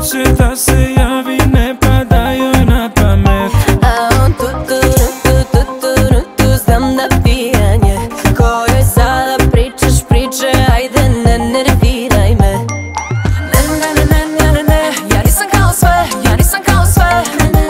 neće da se javi, ne pada joj na pamet. A on tu, znam da pijanje. Kojoj sada pričaš priče, ajde ne nerviraj me. Ne, ja nisam kao sve, ja nisam kao sve.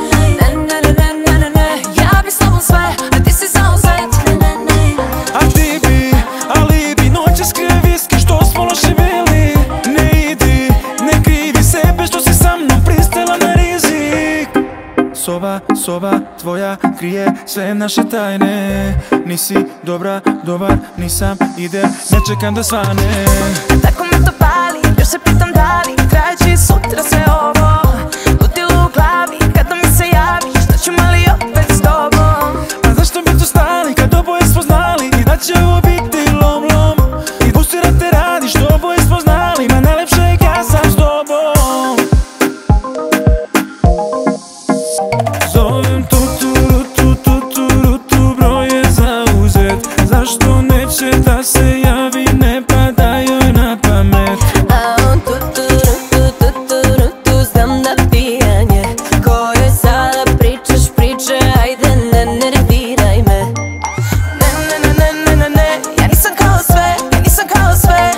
Ne, ja bi s tobom sve, a ti si zauzet. A ti bi, alibi, noćas krije viski, što smo loši bili. Ne idi, ne krivi sebe što si sa mnom pristala na rizik. Soba tvoja krije sve naše tajne. Nisi dobra, dobar nisam, idem, ne čekam da svane. Tako me to pali, još se pitam da li trajeće i sutra sve ovo. Ludilo u glavi, kada mi se javiš, da ću mali opet s tobom. A zašto bi tu stali, kad oboje smo znali i da će ovo biti lom. I pusti da te radiš, što oboje smo znali, ma najlepše je kad sam s tobom. Zovem tu, broj je zauzet. Zašto neće da se javi, ne pada joj na pamet. A on tu, znam da pijanje. Kojoj sada pričaš priče, ajde ne nerviraj me. Ne, ja nisam kao sve, ja nisam kao sve.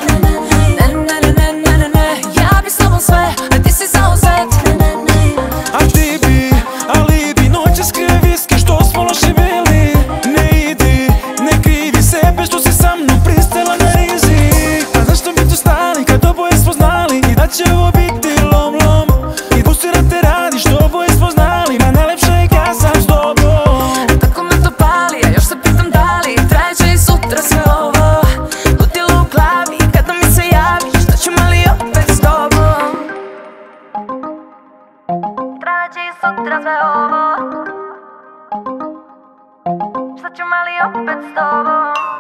Ne, ja bi s tobom sve, a ti si zauzet. A ti bi, alibi, noćas krije viski, što smo loši bili. Ne idi, ne krivi sebe što si sa mnom pristala na rizik. A zašto bi tu stali, kad oboje smo znali i da će ovo biti lom. I pusti da te radiš, što oboje smo znali, ma najlepše je kad sam s tobom. Tako me to pali, a još se pitam da li trajeće i sutra sve ovo. Ludilo u glavi, kada mi se javiš, da ću mali opet s tobom. Trajeće i sutra sve ovo. Šta ću mali opet s tobom.